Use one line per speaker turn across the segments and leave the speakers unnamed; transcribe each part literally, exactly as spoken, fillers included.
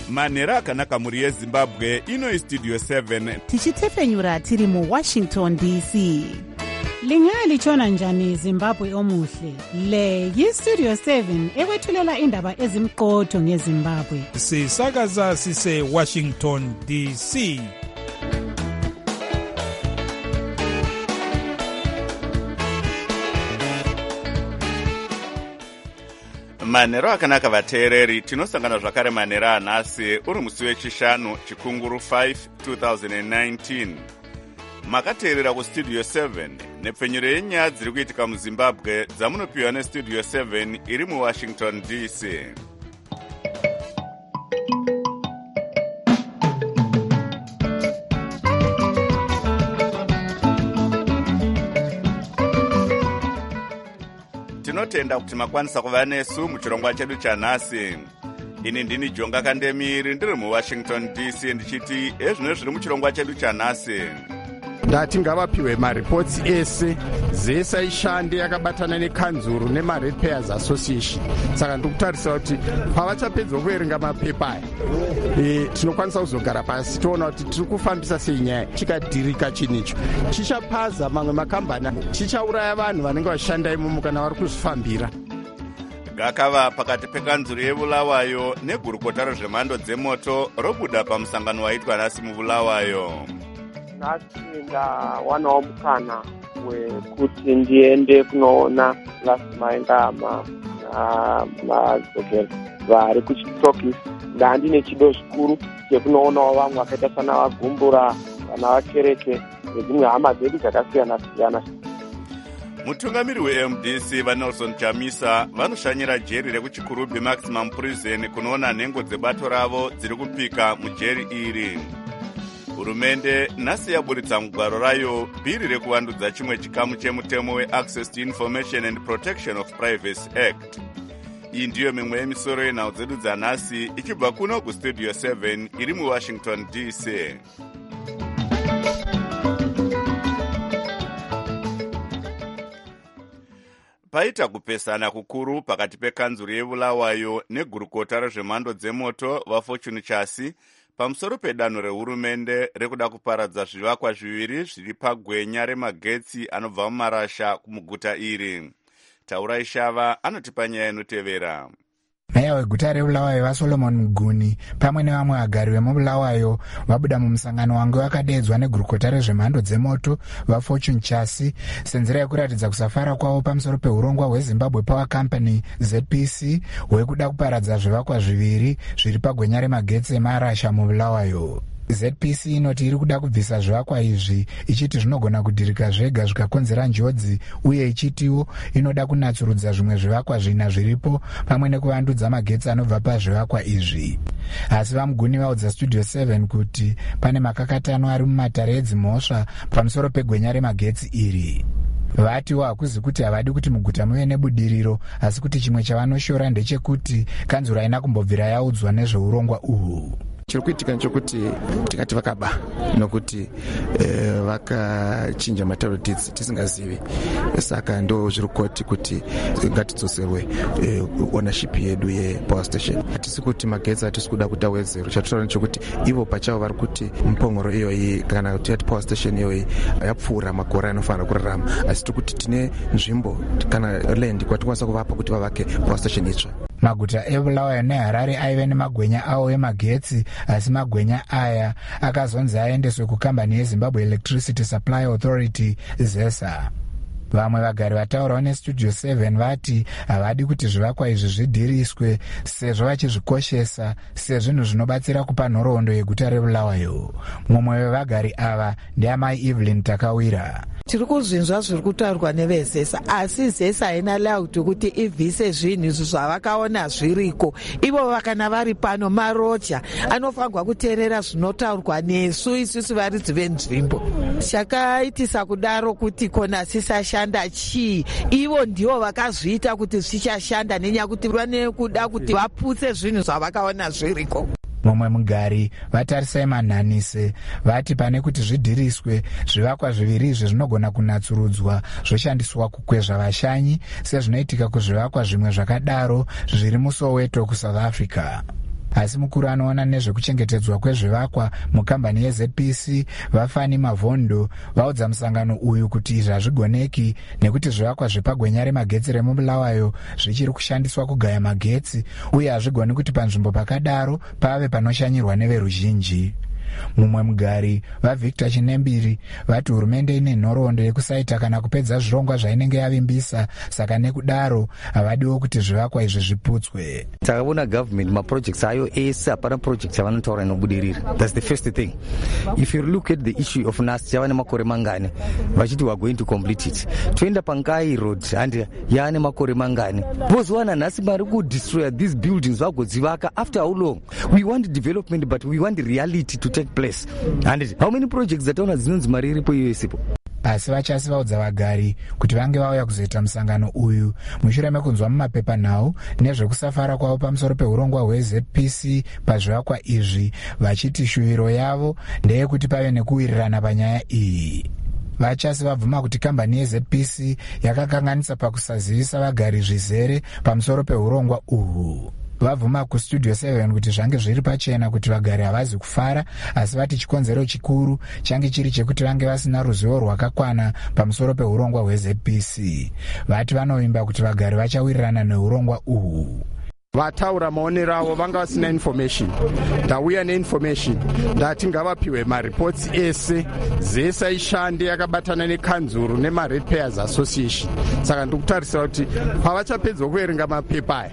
manhero akanaka mhuri yezimbabwe. Ino istudio seven
tichitefenyura tiri muwashington D C.
Lingalitshona njani Zimbabwe omuhle? Le yistudio seven ekwethulela indaba ezimqotho ngeZimbabwe.
Sisakaza sise Washington D C.
manhero akanaka vateereri, tinosangana zvakare manhero anhasi uri musi wechishanu chikunguru five twenty nineteen. Makateerera kustudio seven nepfenyuro yenyaya dziri kuitika muzimbabwe dzamunopiwa nestudio seven iri muwashington D C. Tinotenda kuti makwanisa kuva nesu muchirongwa chedu chanhasi. Ini ndini Jonga Kandemiri ndiri muwashington D C ndichiti ezvino zviri muchirongwa chedu chanhasi.
Ndati ngavapiwe maripotsi ese zese aishande yakabatana nekanzuru nemaRatepayers Association. Saka ndikutarisa kuti pavachapedza kuverenga mapepa aya e, tinokwanisa kuzogara pasi toona kuti tiri kufambisa sei nyaya chikadhirika chinicho chichapaza mamwe makambani chichauraya vanhu vanenge vachishanda imomo kana vari kuzvifambira.
Gakava pakati pekanzuru yeBulawayo negurukota rezvemhando dzemoto robuda pamusangano waitwa nhasi muBulawayo.
Nhasi ndawanawo mukana wekuti ndiende kunoona Lasmaingama namadzokera vari kuchitokisi. Ndandine chido zvikuru chekunoonawo vamwe vakaita sana vagumbura kana vakereke nedzimwe hama dzedu dzakasiyana siyana.
Mutungamiri we-M D C vaNelson Chamisa vanoshanyira jeri rekuchikurubhi maximum prison kunoona nhengo dzebato ravo dziri kupika mujeri iri. Hurumende nhasi yaburitsa mugwaro rayo bhiri rekuvandudza chimwe chikamu chemutemo we-Access to Information and Protection of Privacy Act. Iyi ndiyo mimwe yemisoro yenhau dzedu dzanhasi ichibva kuno kustudio seven iri muwashington D C. Paita kupesana kukuru pakati pekanzuru yeBulawayo negurukota rezvemhando dzemoto vaFortune Chasi pamusoro pedanho rehurumende rekuda kuparadza zvivakwa zviviri zviri pagwenya remagetsi anobva mumarasha kumuguta iri. Taurai Shava anotipa nyaya inotevera.
Meya weguta reBulawayo vaSolomon Muguni pamwe nevamwe vagari vemuBulawayo vabuda mumusangano wange wakadedzwa negurukota rezvemhando dzemoto vaFortune Chasi senzera yekuratidza kusafara kwavo pamusoro peurongwa hweZimbabwe Power Company Z P C hwekuda kuparadza zvivakwa zviviri zviri pagwenya remagetsi emarasha muBulawayo. Z P C inoti iri kuda kubvisa zvivakwa izvi ichiti zvinogona kudhirika zvega zvikakonzera njodzi uye ichitiwo inoda kunatsurudza zvimwe zvivakwa zvina zviripo pamwe nekuvandudza magetsi anobva pazvivakwa izvi. Asi vaMuguni vaudza studio seven kuti pane makakatano ari mumatare edzimhosva pamusoro pegwenya remagetsi iri. Vatiwo hakuzi kuti havadi kuti muguta muve nebudiriro asi kuti chimwe chavanoshora ndechekuti kanzuru haina kumbobvira yaudzwa nezveurongwa uhwu.
Chiri kuitika nchokuti tikati vakaba nokuti eh, vakachinja matauro tisingazivi. Saka ndo zviri koti kuti ngatidzoserwe eh, ownership yedu yepower station. Hatisi kuti magetsi hatisi kuda kuita wezero. Chatotaura nchokuti ivo pachavo vari kuti mupongoro iyoyi kana kuti yati power station iyoyi yapfuura makore anofanira kurarama. Asi tiri kuti tine nzvimbo kana land kwatikwanisa kuvapa kuti vavake power station itsva.
Maguta eBulawayo neHarare aive nemagwenya awo emagetsi asi magwenya aya akazonzi aendeswe kukambani yeZimbabwe Electricity Supply Authority ZESA. Vamwe vagari vataurawo nestudio seven vati havadi kuti zvivakwa izvi zvidhiriswe sezvo vachizvikoshesa sezvinhu zvinobatsira kupa nhoroondo yeguta reBulawayo. Mumwe wevagari ava ndiamai Evelyn Takawira.
Tiri kuzvinzwa zviri kutaurwa nevezesa asi zesa haina lauti kuti ivhise zvinhu izvi zvavakaona zviriko. Ivo vakana vari pano marocha anofanirwa kuteerera zvinotaurwa nesu isusu varidzi venzvimbo. Chakaitisa kudaro kuti kona sisashanda chii. Ivo ndivo vakazviita kuti zvichashanda nenyaya kuti vane kuda kuti vaputse zvinhu zvavakaona zviriko.
Mumwe mugari vatarisai manhanise vati pane kuti zvidhiriswe zvivakwa zviviri izvi zvinogona kunatsurudzwa zvoshandiswa kukwezva vashanyi sezvinoitika kuzvivakwa zvimwe zvakadaro zviri muSoweto kuSouth Africa. asi mukuru anoona nezvekuchengetedzwa kwezvivakwa mukambani yeZ P C Vafani Mavhondo vaudza musangano uyu kuti izvi hazvigoneki nekuti zvivakwa zvepagwenya remagetsi remubulawayo zvichiri kushandiswa kugaya magetsi uye hazvigoni kuti panzvimbo pakadaro pave panoshanyirwa neveruzhinji. Mumwe mugari vaVictor Chinembiri vati hurumende ine nhoroondo yekusaita kana kupedza zvirongwa zvainenge yavimbisa, saka nekudaro havadiwo kuti zvivakwa izvi zviputswe.
Takaona government maprojects ayo ese hapana project yavanotaura inobudirira. That's the first thing. If you look at the issue of N A S yava nemakore mangani vachiti we are going to complete it. Toenda pangai road and yaane makore mangani vozowana nhasi mari kudestroy these buildings vagodzivaka. After how long? We want development but we want reality to take place. And how many projects zataona dzinonzi mari iripo iyo isipo?
Asi vachasi vaudza vagari kuti vange vauya kuzoita musangano uyu mushure mekunzwa mumapepa nhau nezvekusafara kwavo pamusoro peurongwa hweZ P C pazvivakwa izvi, vachiti shuviro yavo ndeyekuti pave nekuwirirana panyaya iyi. Vachasi vabvuma kuti kambani yeZ P C yakakanganisa pakusazivisa vagari zvizere pamusoro peurongwa uhu. Vabvuma kustudio seven kuti zvange zviri pachena kuti vagari havazi kufara, asi vati chikonzero chikuru change chiri chekuti vange vasina ruzivo rwakakwana pamusoro peurongwa hweZ P C. Vati vanovimba kuti vagari vachawirirana neurongwa uhu.
Vataura maonero avo vanga vasina information. Ndauya neinformation ndati ngavapiwe mareports ese zese aishande yakabatana nekanzuru nemaratepayers association. Saka ndikutarisira kuti pavachapedza kuverenga mapepa aya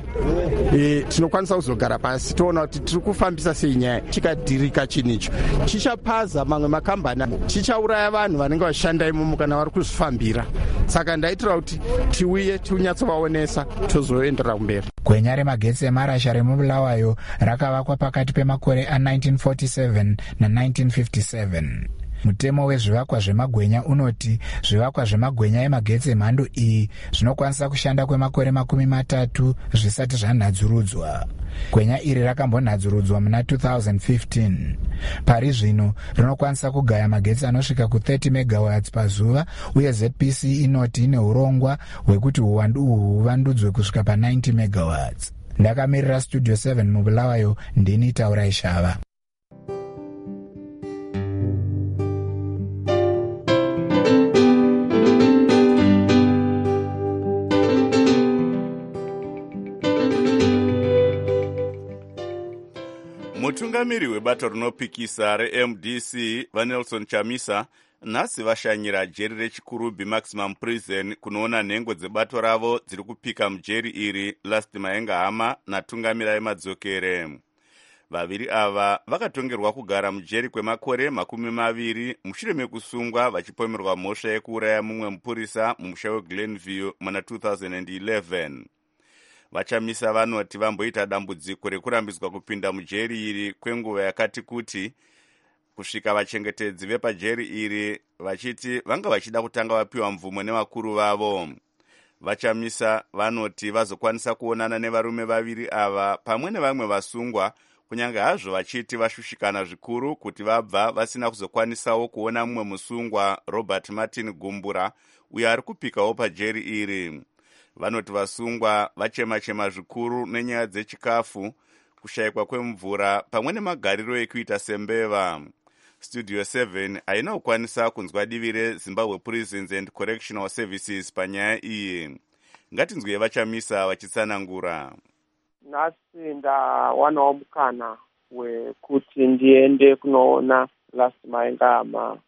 e, tinokwanisa kuzogara pasi toona kuti tiri kufambisa sei nyaya. Tikadhirika chinhu icho chichapaza mamwe makambani, chichauraya vanhu vanenge vashanda imomo kana vari kuzvifambira. Saka ndaitira kuti tiuye tiunyatsovaonesa tozoendera kumberi.
Gwenya remagetsi emarasha remubulawayo rakavakwa pakati pemakore a1947 na1957. Mutemo wezvivakwa zvemagwenya unoti zvivakwa zvemagwenya emagetsi emhando iyi zvinokwanisa kushanda kwemakore makumi matatu zvisati zvanadzurudzwa. Gwenya iri rakambonadzurudzwa muna two thousand fifteen. Pari zvino rinokwanisa kugaya magetsi anosvika ku thirty megawatts pazuva uye Z P C inoti ine urongwa hwekuti uwandu uhu huvandudzwe kusvika pa ninety megawatts. Ndakamirira Studio seven mubulawayo, ndini Taurai Shava.
Mutungamiri webato rinopikisa reM D C vaNelson Chamisa nhasi vashanyira jeri rechikurubi Maximum Prison kunoona nhengo dzebato ravo dziri kupika mujeri iri Last Maengahama natungamira yemadzokere. Vaviri ava vakatongerwa kugara mujeri kwemakore makumi maviri mushure mekusungwa vachipomerwa mhosva yekuuraya mumwe mupurisa mumusha weGlenview muna two thousand eleven. Vachamisa vanoti vamboita dambudziko rekurambidzwa kupinda mujeri iri kwenguva yakati kuti kusvika vachengetedzi vepajeri iri vachiti vanga vachida kutanga vapiwa mvumo nevakuru vavo. Vachamisa vanoti vazokwanisa kuonana nevarume vaviri ava pamwe nevamwe vasungwa, kunyange hazvo vachiti vashushikana zvikuru kuti vabva vasina kuzokwanisawo kuona mumwe musungwa Robert Martin Gumbura uyo ari kupikawo pajeri iri. Vanoti vasungwa vachema-chema zvikuru nenyaya dzechikafu, kushayikwa kwemvura pamwe nemagariro ekuita sembeva. Studio seven haina kukwanisa kunzwa divi reZimbabwe Prisons and Correctional Services panyaya iyi. Ngatinzwe vachamisa vachitsanangura.
Nhasi ndawanawo mukana wekuti ndiende kunoona Last Maengahama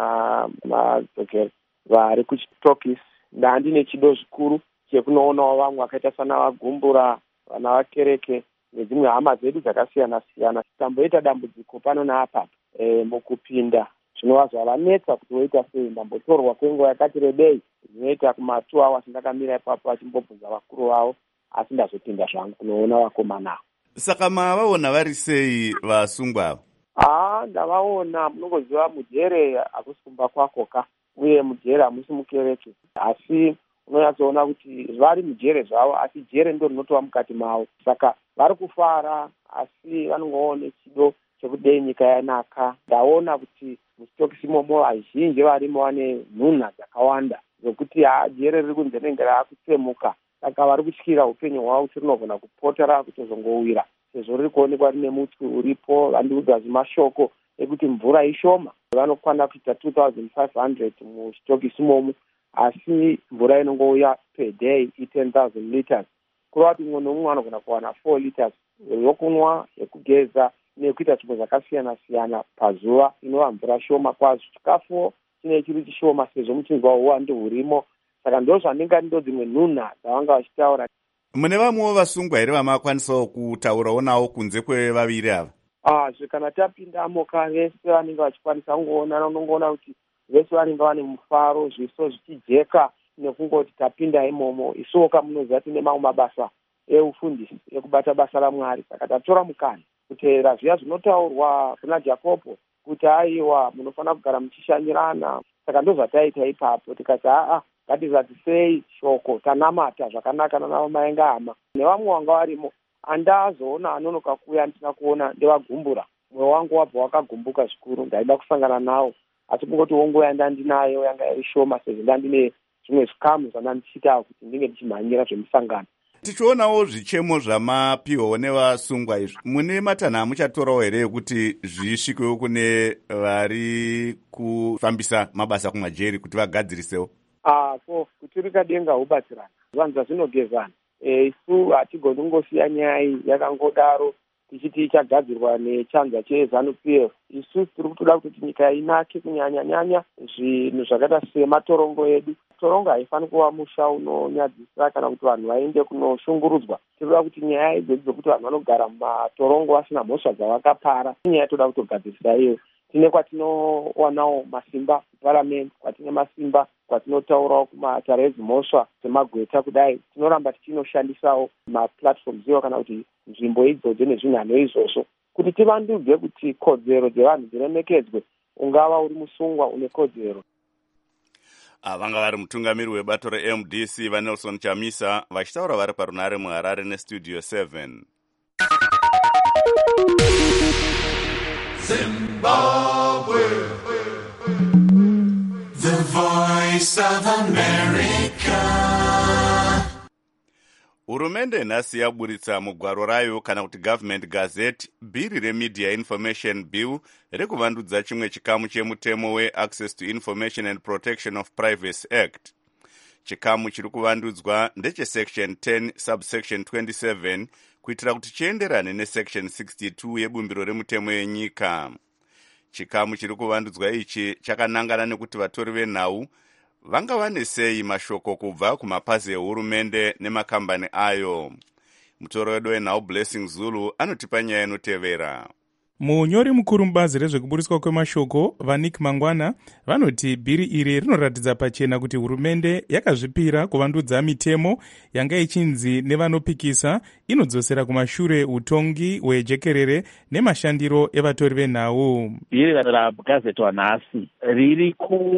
namadzokeri vari kuchitokisi. Ndandine chido zvikuru chekunoonawo vamwe vakaita sana vagumbura, vana vakereke nedzimwe hama dzedu dzakasiyana siyana. Tamboita dambudziko pano naapa e, mukupinda zvinova zvavanetsa kuti voita sei. Ndambotorwa kwenguva yakati rebei, zvinoita kuma two hours ndakamira ipapo vachimbobvunza vakuru vavo, asi ndazopinda zvangu kunoona vakomana.
Saka mavaona vari sei vasungwa ava?
Ah, ndavaona. Munongoziva mujere hakusi kumba kwakoka, uye mujere hamusi mukereke, asi unonyatsoona kuti vari mujere zvavo, asi jere ndo rinotova mukati mavo. Saka vari kufara, asi vanongoone chido chekudei nyika yanaka. Ndaona kuti muchitokisi imomo vazhinji varimo vane nhunha dzakawanda zvokuti jere riri kunze rinenge raakutsemuka. Saka vari kutyira upenyu hwavo kuti rinogona kupota raakutozongowira. sezvo riri kuonekwa rine mutsi uripo. Vandiudza zvimashoko ekuti mvura ishoma, vanokwana kuita two thousand five hundred muchitokisi imomo, asi mvura inongouya per day i ten thousand liters. Kureva kuti umwe neumwe anogona kuwana four liters yokunwa, yekugeza nekuita zvimwe zvakasiyana siyana pazuva, inova mvura shoma kwazvo. Chikafu chine chiri chishoma sezvo muchinzwa uwande hurimo. Saka ndo zvandinga ndo dzimwe nhunha dzavanga vachitaura.
Mune vamwewo vasungwa here vamakwanisawo kutaurawo navo kunze kwevaviri ava?
Ah, kana tapindamo ka vese vanenge vachikwanisa kungoona, unongoona kuti vese vanenge vane mufaro, zviso zvichijeka nekungoti tapinda imomo. Isuwo kamunoziva tine mamwe mabasa eufundisi ekubata basa raMwari. Saka tatora mukana kuteera zviya zvinotaurwa kuna Jakobo kuti aiwa munofanira kugara muchishanyirana. Saka ndo zvataita ipapo, tikati aa ngatizatisei shoko, tanamata zvakanaka nana maenga hama nevamwe vanga varimo. Andazoona anonoka kuuya ndisina kuona ndevagumbura, mwoyo wangu wabva wakagumbuka zvikuru. Ndaida kusangana nawo, asi kungoti wongoya ndandinayo yanga iri shoma sezvo ndandine zvimwe zvikamu zvandandichitawo kuti ndinge ndichimhanyira zvemusangano.
Tichionawo zvichemo zvamapiwawo nevasungwa izvi, mune matanha amuchatorawo here ekuti zvisvikewo kune vari kufambisa mabasa kumajeri kuti vagadzirisewo?
Ah, ko kuti rikadenga hubatsirana, zvanza zvinogezana. E, isu hatigoni kungosiya nyaya iyi yakangodaro tichiti ichagadzirwa nechanza cheZANU-P F. Isu tiri kutoda kuti nyika inake, kunyanya nyanya zvinhu zvakaita sematorongo edu. Torongo haifani kuva musha unonyadzisira kana kuti vanhu vaende kunoshungurudzwa. Tinoda kuti nyaya idzi dzokuti vanhu vanogara mumatorongo vasina mhosva dzavakapara, nyaya toda kutogadzirisa iyo. Tine kwatinowanawo masimba kuparamendi, kwatine masimba kwatinotaurawo kumatare ezimhosva semagweta kudai. Tinoramba tichinoshandisawo maplatforms iwo kana kuti nzvimbo idzodzo nezvinhano izvozvo kuti tivandudze kuti kodzero dzevanhu dziremekedzwe, ungava uri musungwa une kodzero.
Vanga vari mutungamiri webato reM D C vaNelson Chamisa vachitaura vari parunare muHarare nestudio seven.
Zimbabwe, the voice of America.
Hurumende nhasi yaburitsa mugwaro rayo kana kuti Government Gazette bhiri reMedia Information Bill rekuvandudza chimwe chikamu chemutemo weAccess to Information and Protection of Privacy Act. Chikamu chiri kuvandudzwa ndechesection ten subsection twenty-seven kuitira kuti chienderane nesection sixty-two yebumbiro remutemo yenyika. Chikamu chiri kuvandudzwa ichi chakanangana nekuti vatori venhau vanga vane sei mashoko kubva kumapazi ehurumende nemakambani ayo. Mutori wedu wenhau Blessing Zulu anotipa nyaya inotevera.
Munyori mukuru mubazi rezvekuburiswa kwemashoko vaNick Mangwana vanoti bhiri iri rinoratidza pachena kuti hurumende yakazvipira kuvandudza mitemo yanga ichinzi nevanopikisa inodzosera kumashure utongi hwejekerere nemashandiro evatori venhau.
Bhiri ragazetwa nhasi riri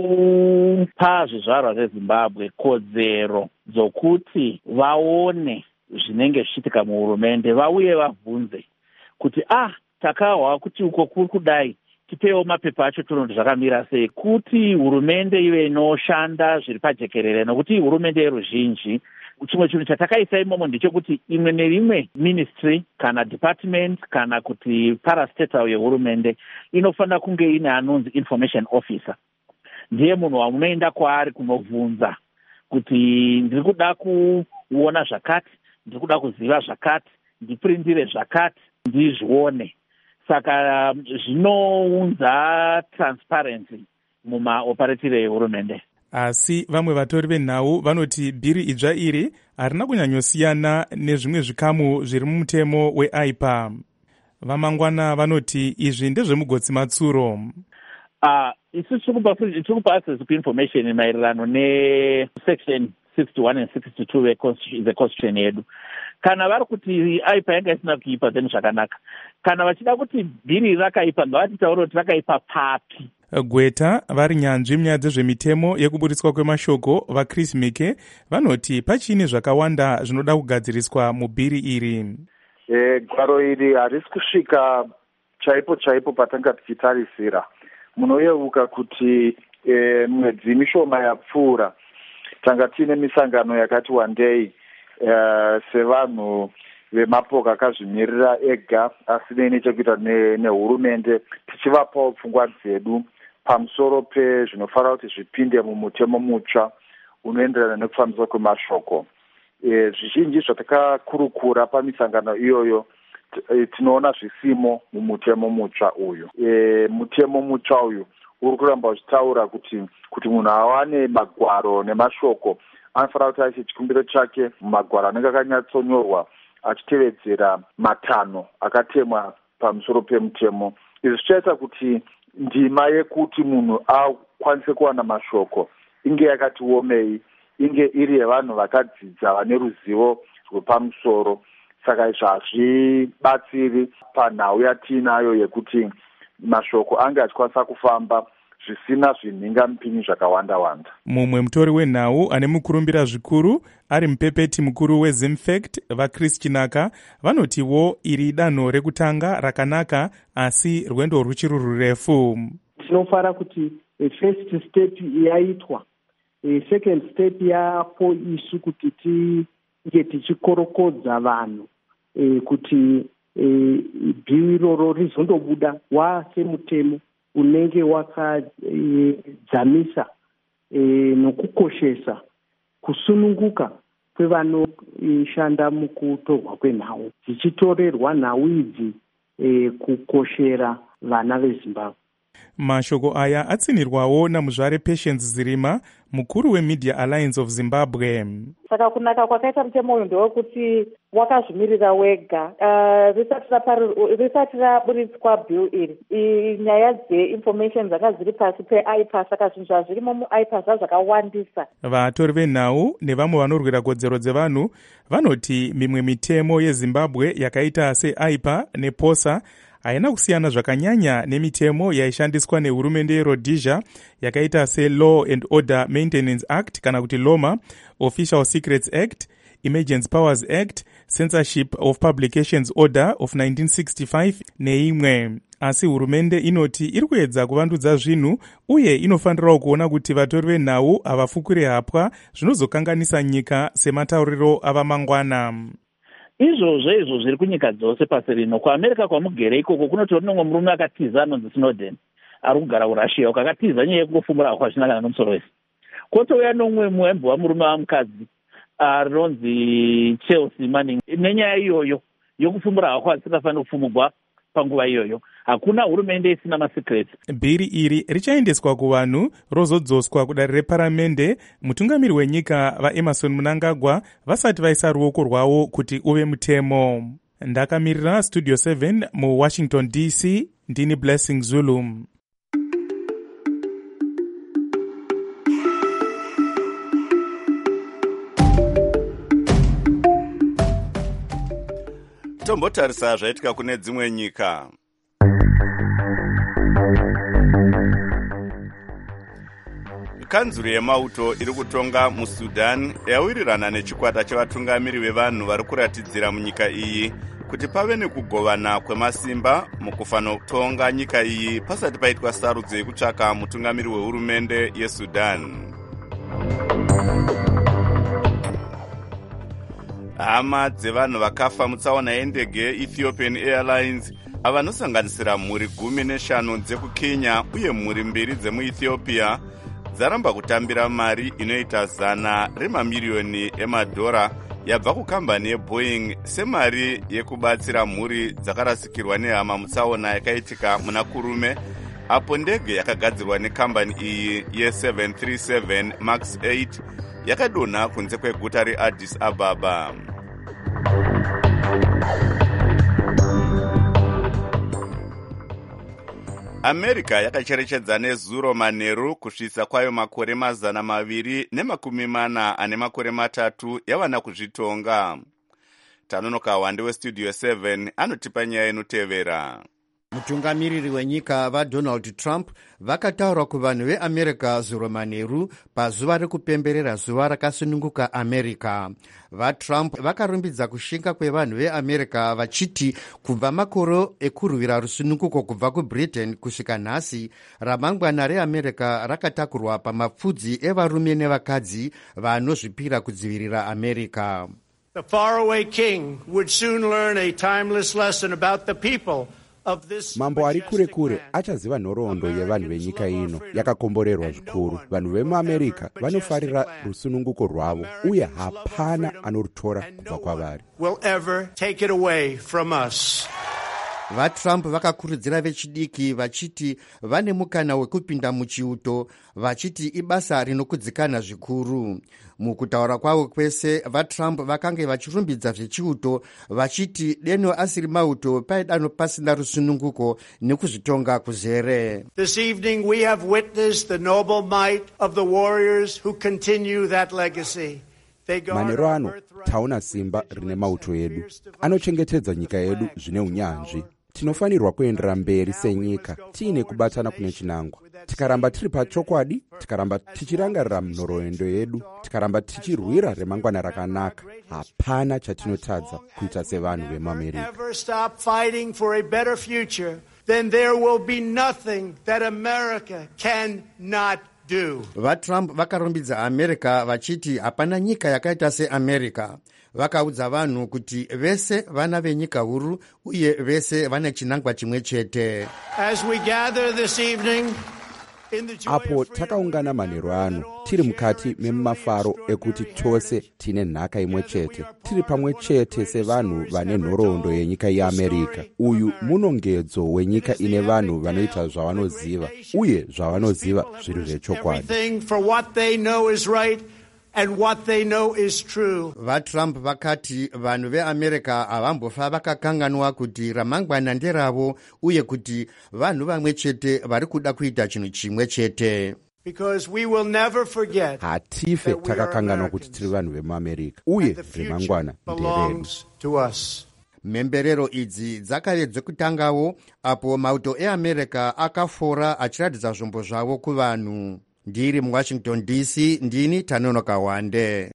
kupa zvizvarwa zveZimbabwe kodzero dzokuti vaone zvinenge zvichiitika muhurumende, vauye vabvunze kuti ah takahwa kuti uko kuri kudai, tipewo mapepa acho tonondi zvakamira sei, kuti hurumende ive inoshanda zviri pajekerere, nokuti hurumende yeruzhinji. Chimwe chinhu chatakaisa imomo ndechekuti imwe nerimwe ministry kana department kana kuti parastatal yehurumende inofanira kunge ine anonzi information officer. Ndiye munhu wamunoenda kwaari kunobvunza kuti ndiri kuda kuona zvakati, ndiri kuda kuziva zvakati, ndipurindire zvakati, ndizvione. Saka zvinounza transparency mumaoperatire ehurumende.
Asi vamwe vatori venhau vanoti bhiri idzva iri harina kunyanyosiyana nezvimwe zvikamu zviri mumutemo weI P A. Vamangwana vanoti izvi ndezvemugotsi matsuro.
Ah, isu tiri kupa access to information maererano nesection sixty-one and sixty-two the constitution yedu. Kana vari kuti I P A yanga isina kuipa then zvakanaka. Kana vachida kuti bhiri rakaipa ngavatitaure kuti rakaipa papi.
Gweta vari nyanzvi munyaya dzezvemitemo yekuburitswa kwemashoko vaChris Mike vanoti pachine zvakawanda zvinoda kugadziriswa mubhiri iri.
E, gwaro iri harisi kusvika chaipo chaipo patanga tichitarisira. Munoyeuka kuti e, mwedzi mishoma yapfuura tanga tine misangano yakati wandei uh, sevanhu vemapoka akazvimirira ega asine nechekuita nehurumende, tichivapawo pfungwa dzedu pamusoro pezvinofanira kuti zvipinde mumutemo mutsva unoenderana nekufambiswa kwemashoko. E, zvizhinji zvatakakurukura pamisangano iyoyo e, tinoona zvisimo mumutemo mutsva uyu. E, mutemo mutsva uyu uri kuramba uchitaura kuti kuti munhu awane magwaro nemashoko anofanira kuti aise chikumbiro chake mumagwaro anenge akanyatsonyorwa achitevedzera matanho akatemwa pamusoro pemutemo. Izvi zvichaita kuti ndima yekuti munhu akwanise kuwana mashoko inge yakati omei, inge iri yevanhu vakadzidza vane ruzivo rwepamusoro. Saka izvi hazvibatsiri panhau yatiinayo yekuti mashoko ange achikwanisa kufamba zvisina zvinhingamupinyi zvakawanda wanda.
Mumwe mutori wenhau ane mukurumbira zvikuru ari mupepeti mukuru weZimfact vaChris Chinaka vanotiwo iri danho rekutanga rakanaka asi rwendo ruchiri rurefu.
Tinofara kuti first step yaitwa, second step yapo isu kuti tinge tichikorokodza vanhu kuti bhiu iroro rizondobuda wasemutemo unenge wakadzamisa e, nokukoshesa kusununguka kwevanoshanda mukutorwa kwenhau, dzichitorerwa nhau idzi e, kukoshera vana veZimbabwe.
Mashoko aya atsinirwawo namuzvare Patience Zirima, mukuru weMedia Alliance of Zimbabwe.
Saka kunaka kwakaita mutemo uyu ndewekuti wakazvimirira wega. Uh, risati raburitswa bill iri, nyaya dzeinformation dzanga dziri pasi peIPAS, saka zvinhu zvazvirimo muIPAS zvakawandisa.
Vatori venhau nevamwe vanorwira kodzero dzevanhu vanoti mimwe mitemo yeZimbabwe yakaita seIPA nePOSA haina kusiyana zvakanyanya nemitemo yaishandiswa nehurumende yeRhodesia yakaita seLaw and Order Maintenance Act kana kuti LOMA, Official Secrets Act, Emergency Powers Act, Censorship of Publications Order of nineteen sixty-five neimwe. Asi hurumende inoti iri kuedza kuvandudza zvinhu uye inofanirawo kuona kuti vatori venhau havafukure hapwa zvinozokanganisa nyika sematauriro avamangwana.
Izvozvo izvo zviri kunyika dzose pasi rino. KuAmerica kwamugere ikoko kunotori nomwe murume akatiza anonzi Snowden ari kugara kuRussia, akatiza nyaya yekungofumura hapwa zvinangana nomusoro wese. Kwotouya nomwe muembo wamurume wamukadzi anonzi Chelsea Manning nenyaya iyoyo yokufumura hapwa dzisingafaniri kufumurwa panguva iyoyo. Hakuna hurumende isina masekreti.
Bhiri iri richaendeswa kuvanhu rozodzoswa kudare reparamende mutungamiri wenyika vaEmerson Mnangagwa vasati vaisa ruoko rwavo kuti uve mutemo. Ndakamirira Studio seven muWashington D C, ndini Blessing Zulu.
Tombotarisa zvaitika kune dzimwe nyika. Kanzuru yemauto iri kutonga muSudan yawirirana nechikwata chevatungamiri vevanhu vari kuratidzira munyika iyi kuti pave nekugovana kwemasimba mukufana kutonga nyika iyi pasati paitwa sarudzo yekutsvaka mutungamiri wehurumende yeSudan. Hama dzevanhu vakafa mutsaona yendege yeEthiopian Airlines avanosanganisira mhuri gumi neshanu dzekukenya uye mhuri mbiri dzemuEthiopia dzaramba kutambira mari inoita zana remamiliyoni emadhora yabva kukambani yeBoeing semari yekubatsira mhuri dzakarasikirwa nehama mutsaona yakaitika muna kurume apo ndege yakagadzirwa nekambani iyi ye seven thirty-seven max eight yakadonha kunze kweguta reAddis Ababa. America yakacherechedza nezuro manheru kusvitsa kwayo makore mazana maviri nemakumi mana ane makore matatu yavana kuzvitonga. Tanonoka wande weStudio seven anotipa nyaya inotevera.
Mutungamiriri wenyika vaDonald Trump vakataura kuvanhu veAmerica zuro manheru pazuva rekupemberera zuva rakasununguka America. VaTrump vakarumbidza kushinga kwevanhu veAmerica vachiti kubva makore ekurwira rusununguko kubva kuBritain kusvika nhasi, ramangwana reAmerica rakatakurwa pamapfudzi evarume nevakadzi vanozvipira kudzivirira America.
The faraway king would soon learn a timeless lesson about the people.
Mambo ari kure kure achaziva nhoroondo yevanhu venyika ino yakakomborerwa zvikuru. Vanhu vemuamerica vanofarira rusununguko rwavo uye hapana anorutora kubva kwavari.
VaTrump vakakurudzira vechidiki vachiti vane mukana wekupinda muchiuto, vachiti ibasa rinokudzikana zvikuru. Mukutaura kwavo kwese, vaTrump vakange vachirumbidza zvechiuto vachiti deno asiri mauto paidano pasina rusununguko nekuzvitonga kuzere.
This evening we have witnessed the noble might of the warriors who continue that legacy.
Manero ano taona simba rine mauto edu anochengetedza nyika yedu zvine unyanzvi. Tinofanirwa kuendera mberi senyika tiine kubatana kune chinangwa. Tikaramba tiri pachokwadi, tikaramba tichirangarira nhoroondo yedu, tikaramba tichirwira remangwana rakanaka, hapana chatinotadza kuita sevanhu vemuAmerica.
Then there will be nothing that America cannot do.
VaTrump vakarumbidza America vachiti hapana nyika yakaita seAmerica. Vakaudza vanhu kuti vese vana venyika huru uye vese vane chinangwa chimwe chete.
As we gather this evening
apo takaungana manheru ano tiri mukati memafaro ekuti tose tine nhaka imwe chete, tiri pamwe chete sevanhu vane nhoroondo yenyika yeAmerica. Uyu munongedzo wenyika ine vanhu vanoita zvavanoziva uye zvavanoziva zviri zvechokwadi.
And what they know is true.
VaTrump vakati vanhu veAmerica havambofa vakakanganwa kuti ramangwana nderavo uye kuti vanhu vamwe chete vari kuda kuita chinhu chimwe chete.
Because we will never forget.
Hatife takakanganwa kuti tiri vanhu vemuAmerica uye remangwana nderedu.
Mhemberero idzi dzakave dzekutangawo apo mauto eAmerica akafora achiratidza zvombo zvavo kuvanhu. Ndiri muWashington D C, ndini Tanonoka Wande.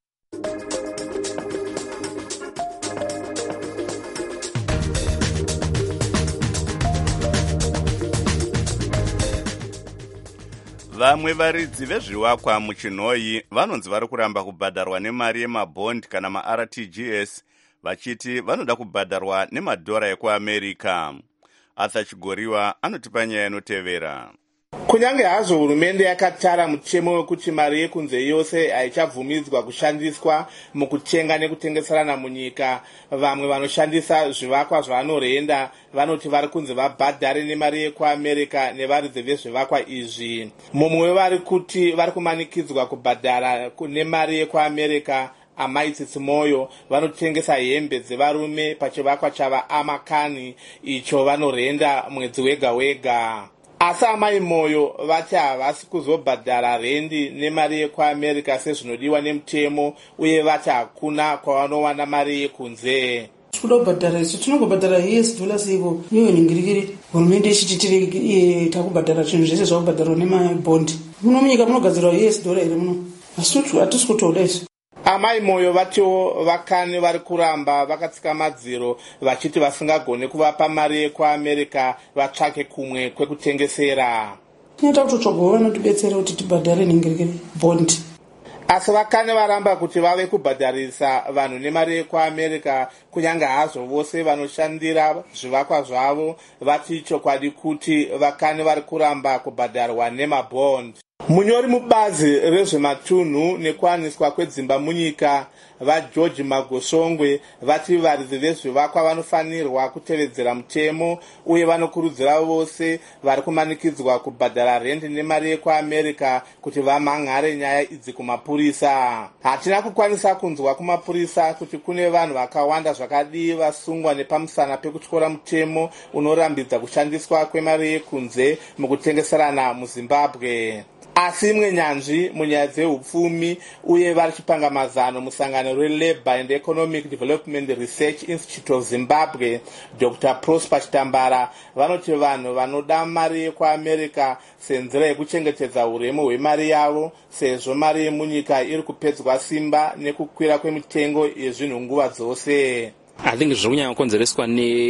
Vamwe varidzi vezvivakwa muChinhoyi vanonzi vari kuramba kubhadharwa nemari yemabhondi kana ma-R T G S vachiti vanoda kubhadharwa nemadhora ekuAmerica. Arthur Chigoriwa anotipa nyaya inotevera.
Kunyange hazvo hurumende yakatara mutemo wekuti mari yekunze yose haichabvumidzwa kushandiswa mukutenga nekutengeserana munyika, vamwe vanoshandisa zvivakwa zvavanorenda vanoti vari kunze vabhadhare nemari yekuAmerica nevaridzi vezvivakwa izvi. Mumwe wevari kuti vari kumanikidzwa kubhadhara nemari yekuAmerica, Amai Tsitsi-Moyo, vanotengesa hembe dzevarume pachivakwa chava Amakani icho vanorenda mwedzi wega wega. Asi Amai Moyo vati havasi kuzobhadhara rendi nemari yekuAmerica sezvinodiwa nemutemo uye vati hakuna kwavanowana mari yekunze.
Tinoda kubhadhara isu tinongobhadhara U S dollars iko iyo ningirikiri hurumende ichiti tiri takubhadhara chinhu zvese zvakubhadharwa nemabhondi. Muno munyika munogadzirwa U S dollar iri muno asi hatisi kutoda isu.
Amai Moyo vatiwo vakani vari kuramba vakatsika madziro vachiti vasingagone kuvapa mari yekuAmerica vatsvake kumwe kwekutengesera.
Tinoita kutotsvagawo vanotibetsera kuti tibhadhare ningirikiri bondi.
Asi vakani varamba kuti vave kubhadharisa vanhu nemari yekuAmerica kunyange hazvo vose vanoshandira zvivakwa zvavo vati chokwadi kuti vakani vari kuramba kubhadharwa nemabhondi. Munyori mubazi rezvematunhu nekuwaniswa kwedzimba munyika vaGeorge Magosongwe vati varidzi vezvivakwa vanofanirwa kutevedzera mutemo uye vanokurudzira vose vari kumanikidzwa kubhadhara rendi nemari yekuAmerica kuti vamhan'are nyaya idzi kumapurisa. Hatina kukwanisa kunzwa kumapurisa kuti kune vanhu vakawanda zvakadii vasungwa nepamusana pekutyora mutemo unorambidza kushandiswa kwemari yekunze mukutengeserana muZimbabwe. Asi imwe nyanzvi munyaya dzehupfumi uye vari chipanga mazano musangano reLabour and Economic Development Research Institute of Zimbabwe, Doctor Prosper Chitambara, vanoti vanhu vanoda mari yekuAmerica senzira yekuchengetedza uremu hwemari yavo sezvo mari yemunyika iri kupedzwa simba nekukwira kwemitengo yezvinhu nguva dzose.
I think zviri kunyanya kukonzereswa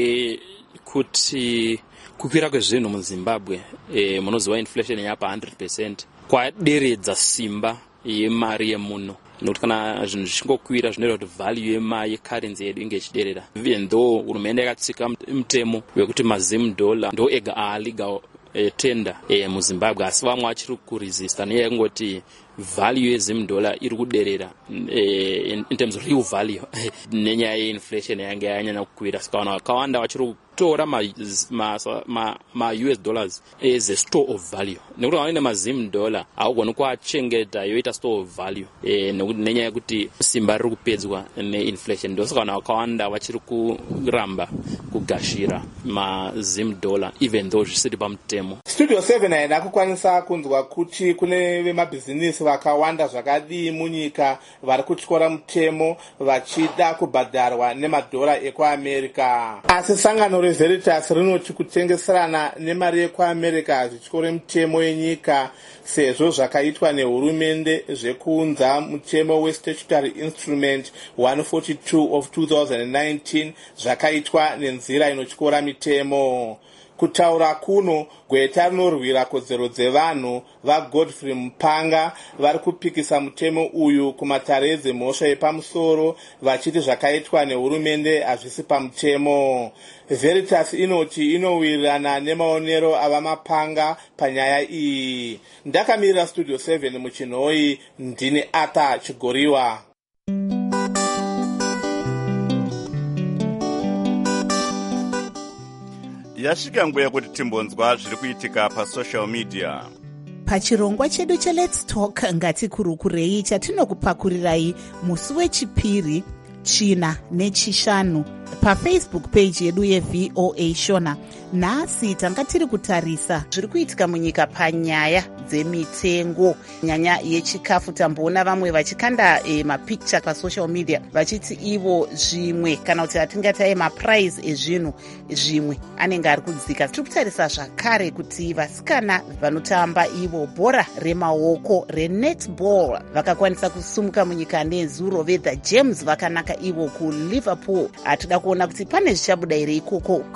nekuti kukwira kwezvinhu muZimbabwe eh, munoziva inflation yapa one hundred percent kwaderedza simba yemari yemuno nokuti kana zvinhu zvichingokwira zvinoreva kuti value yema yecurrency yedu inge ichiderera, even though hurumende yakatsika mutemo wekuti mazim dollar ndo ega aalegal E, tender e, muZimbabwe, asi vamwe vachiri kuresista nenyaya yekungoti value yezim dollar iri kuderera e, in, in terms of real value nenyaya yeinflation yange yanyanya kukwira, saka vanhu vakawanda vachiri kutora ma, ma, ma, ma U S dollars as a store of value, nekuti vanoine mazim dollar haugoni kuachengeta yoita store of value e, nekuti nenyaya yekuti simba riri kupedzwa neinflation, ndosaka vanhu vakawanda vachiri kuramba kugashira mazim dollar even though zvisiri pamutemo.
Studio seven haina kukwanisa kunzwa kuti kune vemabhizinisi vakawanda zvakadii munyika vari kutyora mutemo vachida kubhadharwa nemadhora ekuamerica, asi sangano reVeritas rinoti kutengeserana nemari yekuamerica zvityore mutemo yenyika sezvo zvakaitwa nehurumende zvekuunza mutemo westatutory instrument one forty-two of two thousand nineteen zvakaitwa nenzira inotyora mitemo. Kutaura kuno, gweta rinorwira kodzero dzevanhu vaGodfrey Mupanga vari kupikisa mutemo uyu kumatare edzemhosva yepamusoro vachiti zvakaitwa nehurumende hazvisi pamutemo. Veritas inoti inowirirana nemaonero avamapanga panyaya iyi. Ndakamirira Studio seven muchinhoi, ndini Arthur Chigoriwa.
Yasvika nguva yekuti timbonzwa zviri kuitika pasocial media.
Pachirongwa chedu cheLet's Talk ngatikurukurei chatinokupakurirai musi wechipiri, china nechishanu pafacebook page yedu yeV O A Shona. Nhasi tanga tiri kutarisa zviri kuitika munyika panyaya dzemitengo, nyanya yechikafu. Tamboona vamwe vachikanda e, mapicture pasocial media vachiti ivo zvimwe kana kuti atingatai maprice ezvinhu zvimwe anenge ari kudzika. Tiri kutarisa zvakare kuti vasikana vanotamba ivo bhora remaoko renetball vakakwanisa kusumuka munyika nezuro veThe Gems vakanaka ivo kuLiverpool. Atoda kuona kuti pane zvichabuda here ikoko.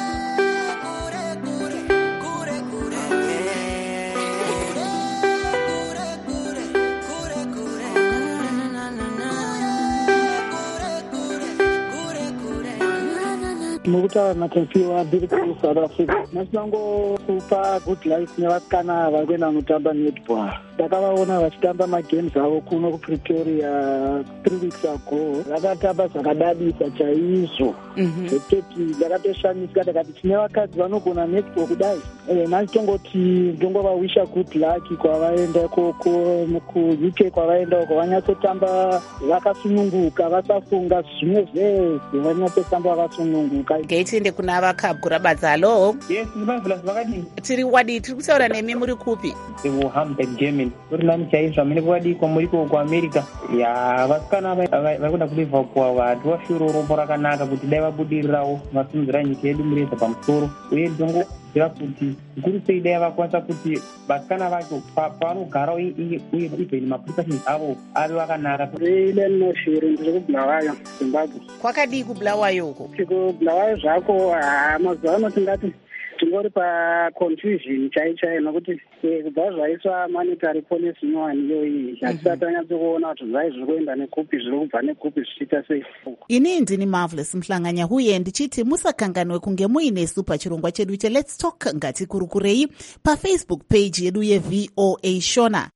Mukutaura natempiwa ndiri kuSouth Africa. Masinangokupa good life nevasikana vari kuenda kunotamba netball. Ndakavaona vachitamba magames avo kuno kuPretoria three weeks ago. Vakatamba zvakadadisa chaizvo. Zvekutoti ndakatoshamisika ndakati tine vakadzi vanogona netball kudai. Nhasi tongoti ndongovawisha good luck kwavaenda ikoko kuU K kwavaenda uko vanyatsotamba vakasununguka vasafunga zvimwe zvese vanyatsotamba vakasununguka.
Gaitinde kuna vakabgura badzalo.
Yes, ndivavula zvakadini.
Tiri wadi tiri kutaura nemi muri kupi?
Hampton Germany. Uri nani chaizvo muri kuwadi kwamuriko kuAmerica. Ya vasikana vari kuda kuLiverpool vati vashuro ropo rakanaka kuti dai vabudirirawo vasimudzira nyika yedu mureza pamusoro. Uye ndongo zira kuti zvikuru sei dai vakwanisa kuti vasikana vacho pavanogara uye even maprofessions avo ave vakanaka.
Ile noshiri ndiri kuBulawayo Zimbabwe.
Kwakadii kuBulawayo uko?
kuBulawayo zvako mazuva ano tingati tingori paconfusion chaichayo nokuti kubva zvaiswa monetary policy nyowani iyoyi hatisati tanyatsokuona kuti zvai zviri kuenda nekupi zviri kubva nekupi zvichiita sei.
Ini ndini Marvelous Mhlanganya huye ndichiti musakanganwe kunge muinesu pachirongwa chedu cheLet's Talk ngatikurukurei pafacebook page yedu yeV O A Shona.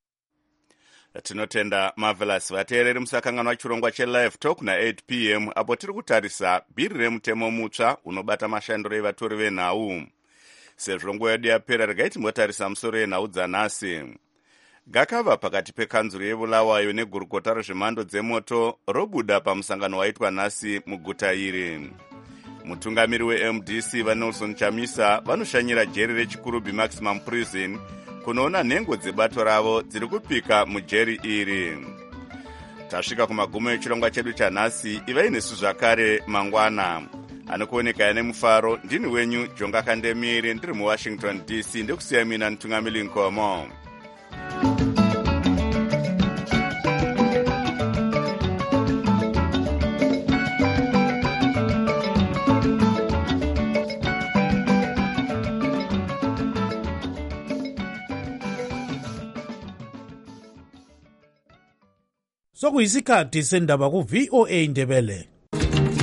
Tinotenda Marvelous. Vateereri musakanganwa chirongwa cheLive Talk na eight p m apo tiri kutarisa bhiri remutemo mutsva unobata mashandiro evatori venhau. Sezvo nguva yedu yapera regai timbotarisa musoro yenhau dzanhasi. Gakava pakati pekanzuro yeBulawayo negurukota rezvemhando dzemoto robuda pamusangano waitwa nhasi muguta iri. Mutungamiri weM D C vaNelson Chamisa vanoshanyira jeri reChikurubi Maximum Prison kunoona nhengo dzebato ravo dziri kupika mujeri iri. Tasvika kumagumo echirongwa chedu chanhasi. Ivai nesu zvakare mangwana. Anokuoneka nemufaro ndini wenyu Jonga Kandemiri ndiri muWashington D C ndikusiya mina Ntungamili Nkomo.
sokuyisikhathi sendaba ku-V O A Ndebele.